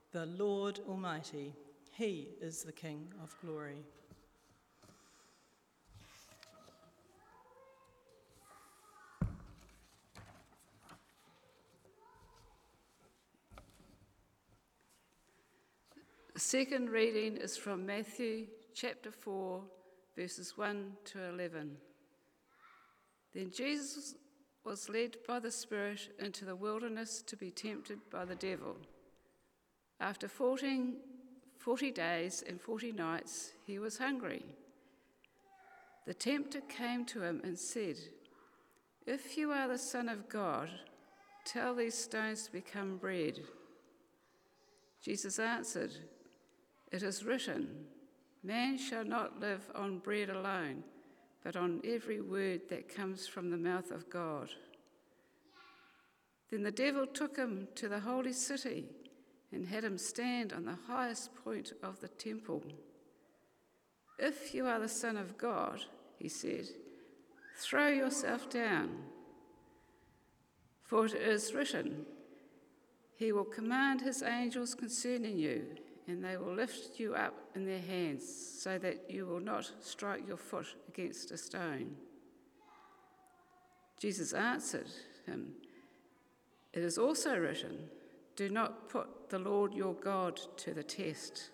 the Lord Almighty. He is the King of glory. The second reading is from Matthew chapter 4, verses 1 to 11. Then Jesus was led by the Spirit into the wilderness to be tempted by the devil. After 40 days and 40 nights, he was hungry. The tempter came to him and said, "If you are the Son of God, tell these stones to become bread." Jesus answered, "It is written, 'Man shall not live on bread alone, but on every word that comes from the mouth of God.'" Then the devil took him to the holy city and had him stand on the highest point of the temple. "If you are the Son of God," he said, "throw yourself down. For it is written, 'He will command his angels concerning you, and they will lift you up in their hands, so that you will not strike your foot against a stone.'" Jesus answered him, "It is also written, 'Do not put the Lord your God to the test.'"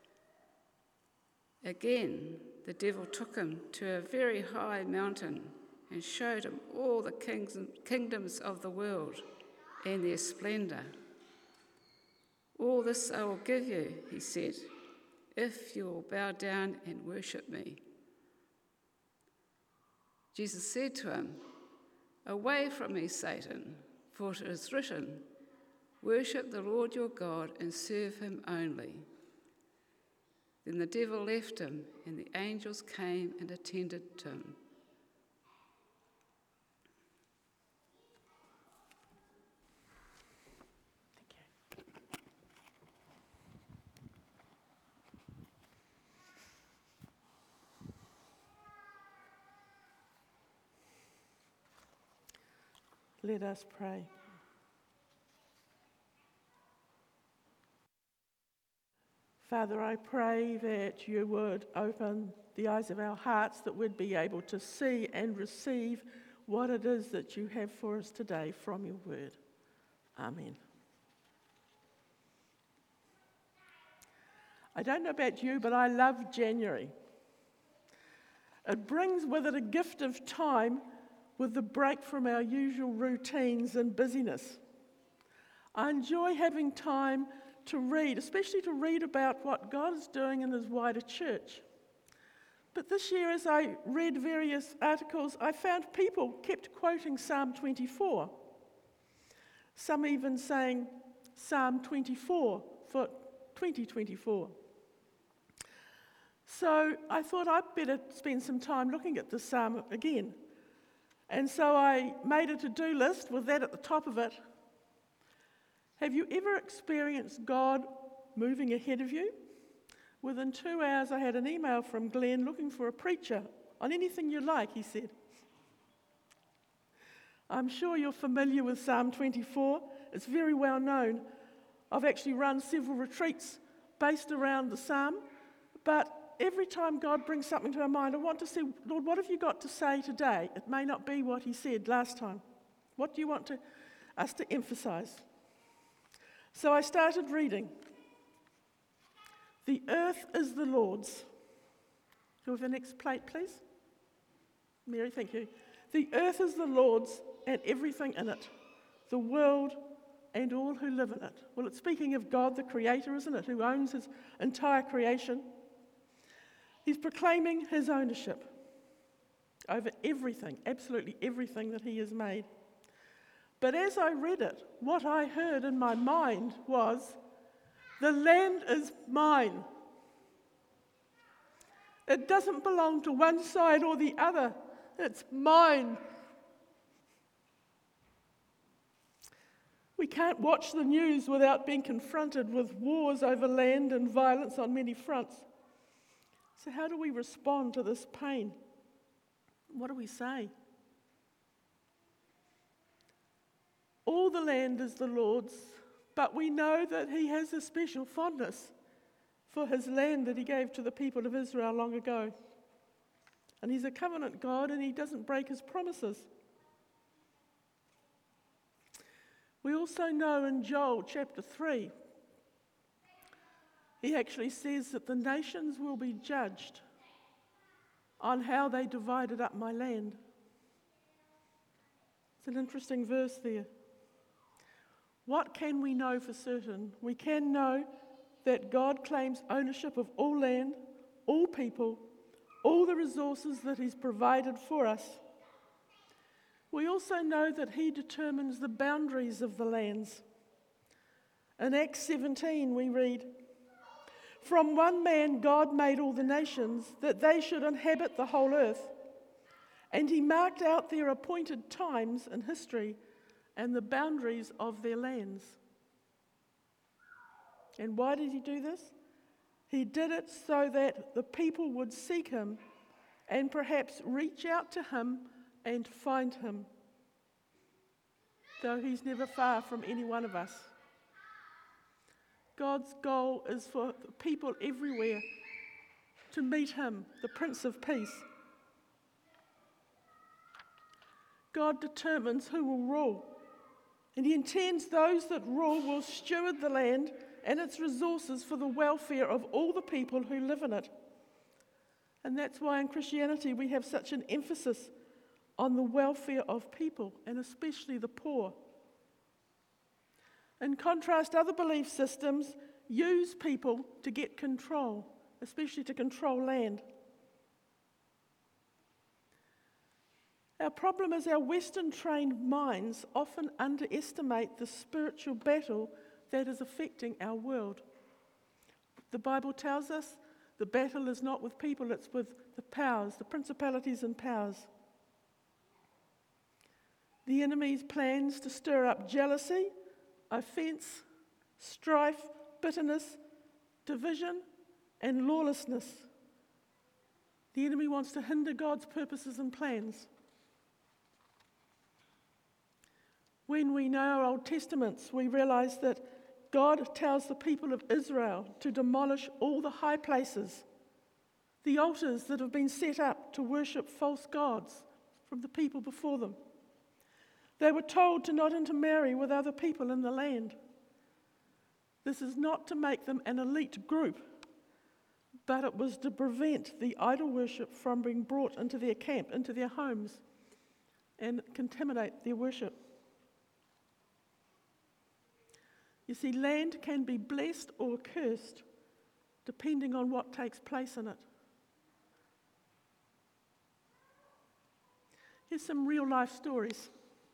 Again, the devil took him to a very high mountain and showed him all the kingdoms of the world and their splendor. "All this I will give you," he said, "if you will bow down and worship me." Jesus said to him, "Away from me, Satan, for it is written, 'Worship the Lord your God and serve him only.'" Then the devil left him, and the angels came and attended to him. Let us pray. Father, I pray that you would open the eyes of our hearts, that we'd be able to see and receive what it is that you have for us today from your word. Amen. I don't know about you, but I love January. It brings with it a gift of time with the break from our usual routines and busyness. I enjoy having time to read, especially to read about what God is doing in his wider church. But this year, as I read various articles, I found people kept quoting Psalm 24. Some even saying Psalm 24 for 2024. So I thought I'd better spend some time looking at this psalm again. And so I made a to-do list with that at the top of it. Have you ever experienced God moving ahead of you? Within 2 hours, I had an email from Glenn looking for a preacher on anything you like, he said. I'm sure you're familiar with Psalm 24. It's very well known. I've actually run several retreats based around the psalm, but every time God brings something to our mind, I want to say, Lord, what have you got to say today? It may not be what he said last time. What do you want us to emphasize? So I started reading. "The earth is the Lord's." Can we have the next plate, please? Mary, thank you. "The earth is the Lord's and everything in it, the world and all who live in it." Well, it's speaking of God, the Creator, isn't it, who owns his entire creation. He's proclaiming his ownership over everything, absolutely everything that he has made. But as I read it, what I heard in my mind was, the land is mine. It doesn't belong to one side or the other. It's mine. We can't watch the news without being confronted with wars over land and violence on many fronts. So how do we respond to this pain? What do we say? All the land is the Lord's, But we know that he has a special fondness for his land that he gave to the people of Israel long ago. And he's a covenant God, and he doesn't break his promises. We also know in Joel chapter 3, he actually says that the nations will be judged on how they divided up my land. It's an interesting verse there. What can we know for certain? We can know that God claims ownership of all land, all people, all the resources that he's provided for us. We also know that he determines the boundaries of the lands. In Acts 17 we read, "From one man God made all the nations, that they should inhabit the whole earth. And he marked out their appointed times in history and the boundaries of their lands." And why did he do this? He did it so that the people would seek him and perhaps reach out to him and find him, though he's never far from any one of us. God's goal is for people everywhere to meet him, the Prince of Peace. God determines who will rule, and he intends those that rule will steward the land and its resources for the welfare of all the people who live in it. And that's why in Christianity we have such an emphasis on the welfare of people, and especially the poor. In contrast, other belief systems use people to get control, especially to control land. Our problem is our Western-trained minds often underestimate the spiritual battle that is affecting our world. The Bible tells us the battle is not with people, it's with the powers, the principalities and powers. The enemy's plans to stir up jealousy, offense, strife, bitterness, division, and lawlessness. The enemy wants to hinder God's purposes and plans. When we know our Old Testaments, we realize that God tells the people of Israel to demolish all the high places, the altars that have been set up to worship false gods from the people before them. They were told to not intermarry with other people in the land. This is not to make them an elite group, but it was to prevent the idol worship from being brought into their camp, into their homes, and contaminate their worship. You see, land can be blessed or cursed depending on what takes place in it. Here's some real life stories.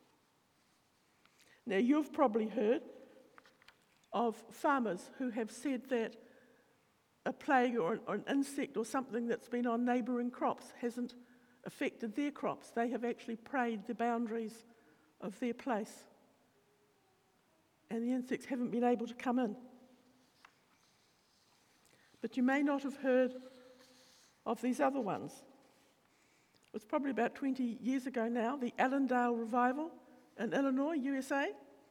Now, you've probably heard of farmers who have said that a plague or an insect or something that's been on neighbouring crops hasn't affected their crops. They have actually prayed the boundaries of their place, and the insects haven't been able to come in. But you may not have heard of these other ones. It was probably about 20 years ago now, the Allendale Revival in Illinois, USA.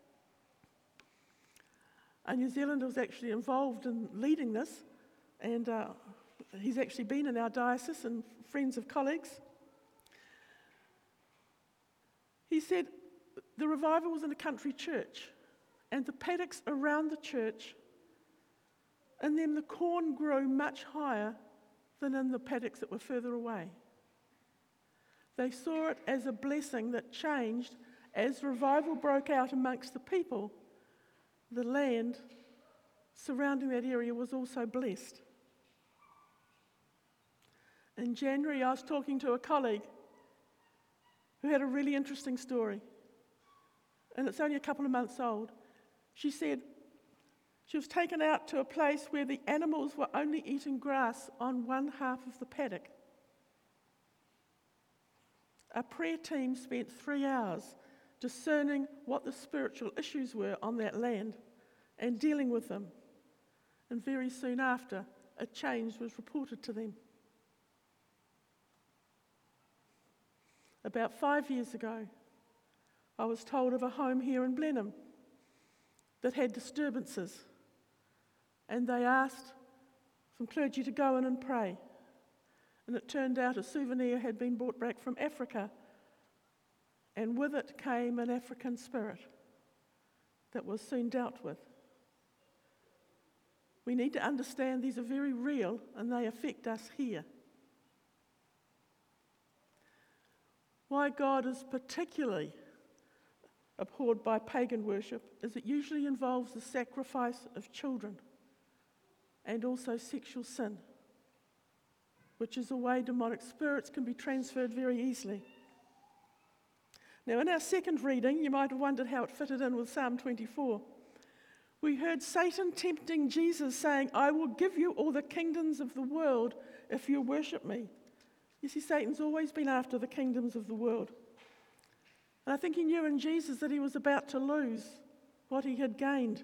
A New Zealander was actually involved in leading this, and he's actually been in our diocese and friends of colleagues. He said the revival was in a country church, and the paddocks around the church, and then the corn grew much higher than in the paddocks that were further away. They saw it as a blessing that changed as revival broke out amongst the people. The land surrounding that area was also blessed. In January, I was talking to a colleague who had a really interesting story, and it's only a couple of months old. She said she was taken out to a place where the animals were only eating grass on one half of the paddock. A prayer team spent 3 hours discerning what the spiritual issues were on that land and dealing with them. And very soon after, a change was reported to them. About 5 years ago, I was told of a home here in Blenheim that had disturbances, and they asked some clergy to go in and pray. And it turned out a souvenir had been brought back from Africa, and with it came an African spirit that was soon dealt with. We need to understand these are very real and they affect us here. Why God is particularly abhorred by pagan worship is it usually involves the sacrifice of children and also sexual sin, which is a way demonic spirits can be transferred very easily. Now, in our second reading, you might have wondered how it fitted in with Psalm 24. We heard Satan tempting Jesus, saying, "I will give you all the kingdoms of the world if you worship me." You see, Satan's always been after the kingdoms of the world. And I think he knew in Jesus that he was about to lose what he had gained.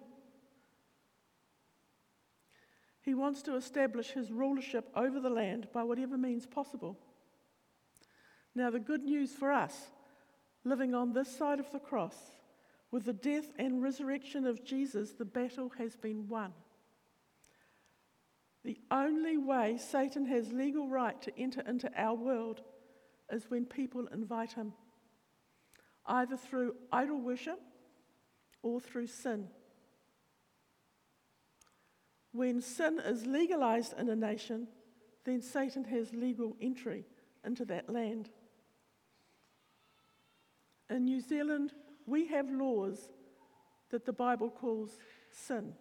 He wants to establish his rulership over the land by whatever means possible. Now, the good news for us, living on this side of the cross, with the death and resurrection of Jesus, the battle has been won. The only way Satan has legal right to enter into our world is when people invite him, either through idol worship or through sin. When sin is legalized in a nation, then Satan has legal entry into that land. In New Zealand, we have laws that the Bible calls sin.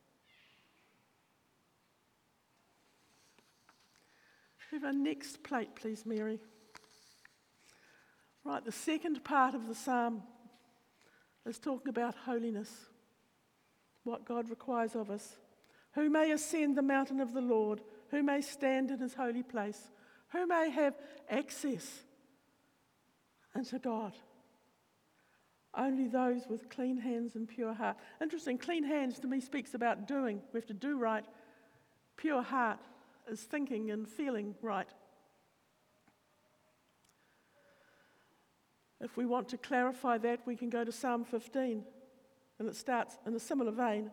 Have our next plate, please, Mary. Right, the second part of the psalm is talking about holiness, what God requires of us. Who may ascend the mountain of the Lord? Who may stand in his holy place? Who may have access into God? Only those with clean hands and pure heart. Interesting, clean hands to me speaks about doing. We have to do right. Pure heart is thinking and feeling right. If we want to clarify that, we can go to Psalm 15, and it starts in a similar vein.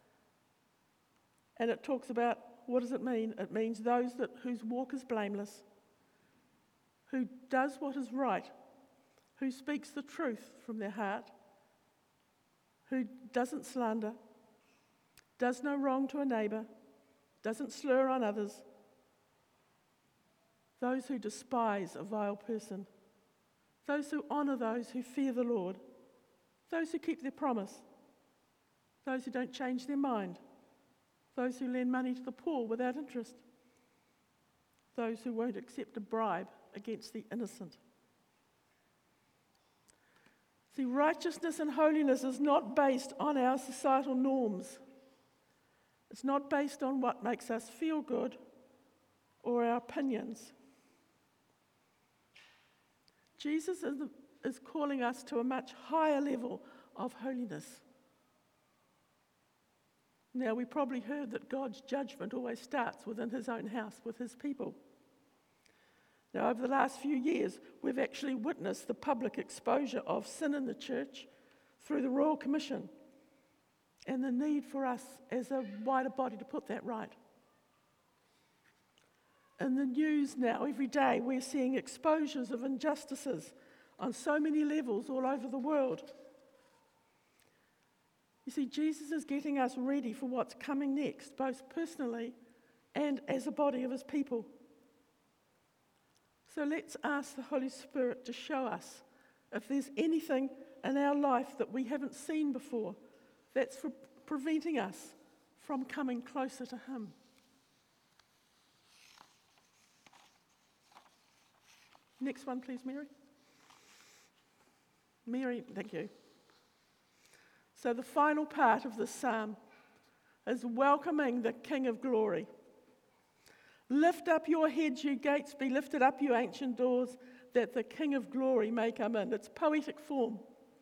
And it talks about, what does it mean? It means those whose walk is blameless, who does what is right, who speaks the truth from their heart, who doesn't slander, does no wrong to a neighbour, doesn't slur on others, those who despise a vile person, those who honour those who fear the Lord, those who keep their promise, those who don't change their mind, those who lend money to the poor without interest, those who won't accept a bribe against the innocent. See, righteousness and holiness is not based on our societal norms. It's not based on what makes us feel good or our opinions. Jesus is calling us to a much higher level of holiness. Now, we probably heard that God's judgment always starts within his own house, with his people. Now, over the last few years, we've actually witnessed the public exposure of sin in the church through the Royal Commission and the need for us as a wider body to put that right. In the news now, every day, we're seeing exposures of injustices on so many levels all over the world. You see, Jesus is getting us ready for what's coming next, both personally and as a body of his people. So let's ask the Holy Spirit to show us if there's anything in our life that we haven't seen before that's preventing us from coming closer to him. Next one, please, Mary. Mary, thank you. So the final part of this psalm is welcoming the King of Glory. Lift up your heads, you gates, be lifted up, you ancient doors, that the King of Glory may come in. It's poetic form.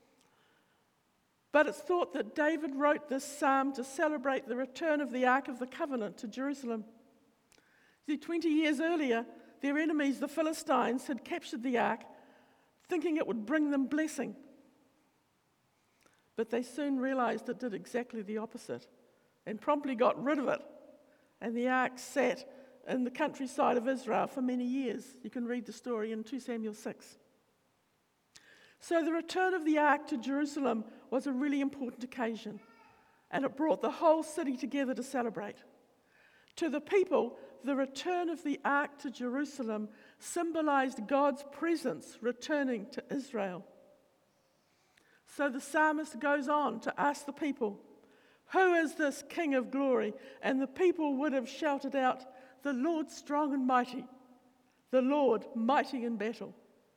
But it's thought that David wrote this psalm to celebrate the return of the Ark of the Covenant to Jerusalem. See, 20 years earlier, their enemies, the Philistines, had captured the Ark, thinking it would bring them blessing. But they soon realized it did exactly the opposite and promptly got rid of it. And the ark sat in the countryside of Israel for many years. You can read the story in 2 Samuel 6. So the return of the ark to Jerusalem was a really important occasion, and it brought the whole city together to celebrate. To the people, the return of the ark to Jerusalem symbolized God's presence returning to Israel. So the psalmist goes on to ask the people, "Who is this King of glory?" And the people would have shouted out, "The Lord strong and mighty, the Lord mighty in battle."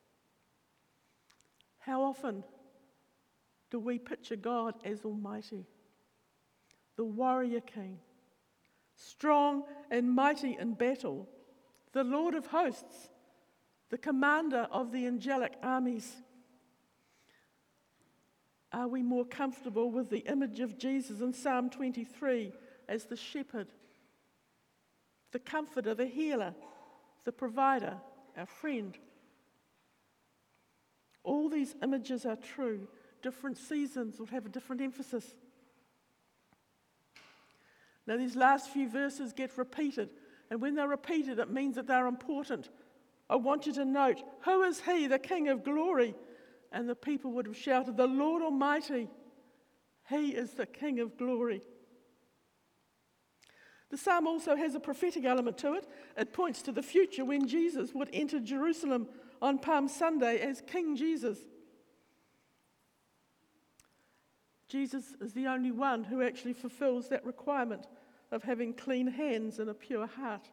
How often do we picture God as Almighty, the warrior King, strong and mighty in battle, the Lord of hosts, the commander of the angelic armies? Are we more comfortable with the image of Jesus in Psalm 23 as the shepherd, the comforter, the healer, the provider, our friend? All these images are true. Different seasons will have a different emphasis. Now, these last few verses get repeated, and when they're repeated, it means that they're important. I want you to note, "Who is he, the King of glory?" And the people would have shouted, "The Lord Almighty, he is the King of glory." The psalm also has a prophetic element to it. It points to the future when Jesus would enter Jerusalem on Palm Sunday as King Jesus. Jesus is the only one who actually fulfills that requirement of having clean hands and a pure heart.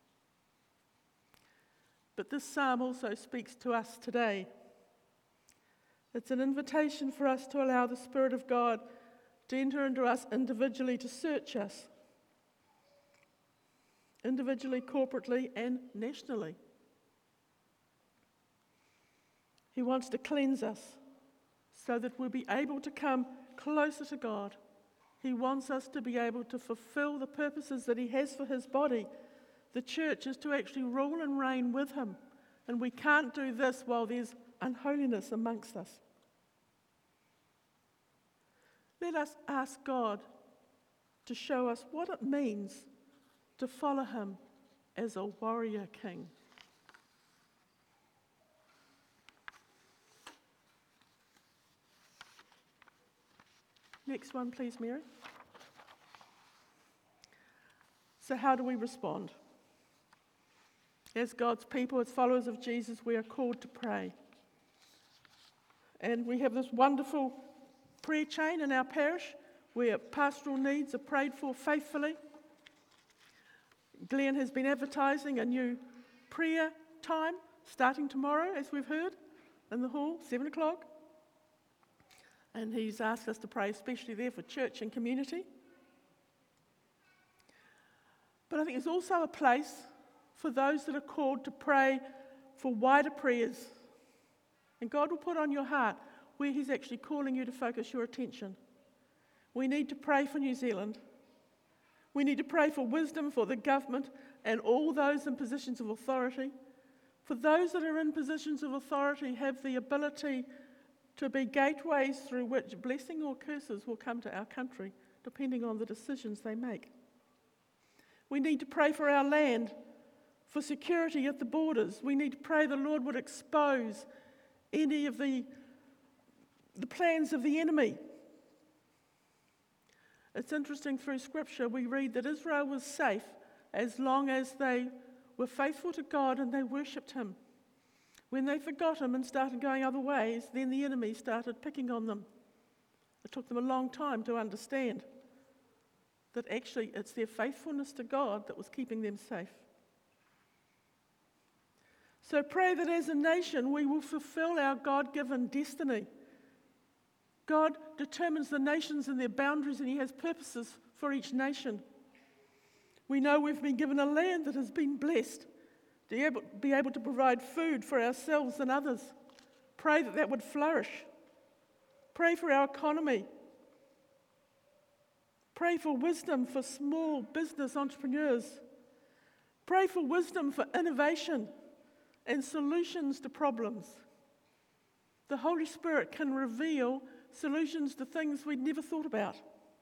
But this psalm also speaks to us today. It's an invitation for us to allow the Spirit of God to enter into us individually, to search us, individually, corporately, and nationally. He wants to cleanse us so that we'll be able to come closer to God. He wants us to be able to fulfill the purposes that He has for His body. The church is to actually rule and reign with Him, and we can't do this while there's unholiness amongst us. Let us ask God to show us what it means to follow Him as a warrior King. Next one, please, Mary. So how do we respond? As God's people, as followers of Jesus, we are called to pray. And we have this wonderful prayer chain in our parish where pastoral needs are prayed for faithfully. Glenn has been advertising a new prayer time starting tomorrow, as we've heard, in the hall, 7 o'clock. And he's asked us to pray especially there for church and community. But I think there's also a place for those that are called to pray for wider prayers. And God will put on your heart where He's actually calling you to focus your attention. We need to pray for New Zealand. We need to pray for wisdom for the government and all those in positions of authority. For those that are in positions of authority have the ability to be gateways through which blessing or curses will come to our country, depending on the decisions they make. We need to pray for our land, for security at the borders. We need to pray the Lord would expose any of the plans of the enemy. It's interesting, through Scripture, we read that Israel was safe as long as they were faithful to God and they worshipped Him. When they forgot Him and started going other ways, then the enemy started picking on them. It took them a long time to understand that actually it's their faithfulness to God that was keeping them safe. So pray that as a nation we will fulfill our God-given destiny. God determines the nations and their boundaries, and He has purposes for each nation. We know we've been given a land that has been blessed to be able to provide food for ourselves and others. Pray that that would flourish. Pray for our economy. Pray for wisdom for small business entrepreneurs. Pray for wisdom for innovation and solutions to problems. The Holy Spirit can reveal solutions to things we'd never thought about.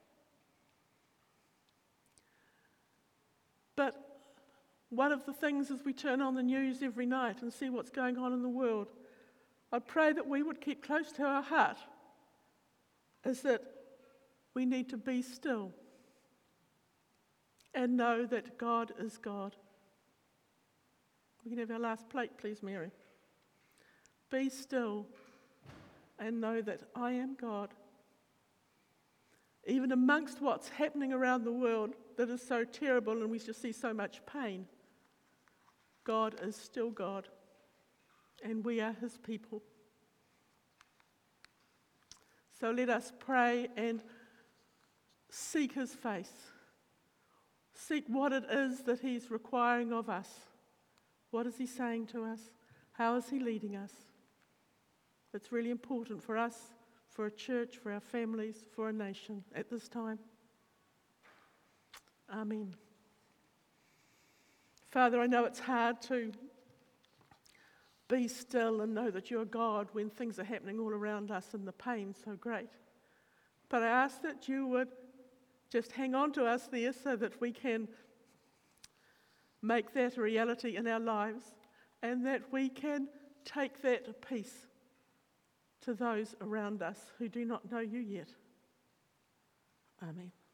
But one of the things as we turn on the news every night and see what's going on in the world, I pray that we would keep close to our heart is that we need to be still and know that God is God. We can have our last plate, please, Mary. Be still and know that I am God. Even amongst what's happening around the world that is so terrible and we just see so much pain, God is still God, and we are his people. So let us pray and seek his face. Seek what it is that he's requiring of us. What is he saying to us? How is he leading us? It's really important for us, for a church, for our families, for a nation at this time. Amen. Father, I know it's hard to be still and know that you're God when things are happening all around us and the pain's so great. But I ask that you would just hang on to us there so that we can make that a reality in our lives and that we can take that peace to those around us who do not know you yet. Amen.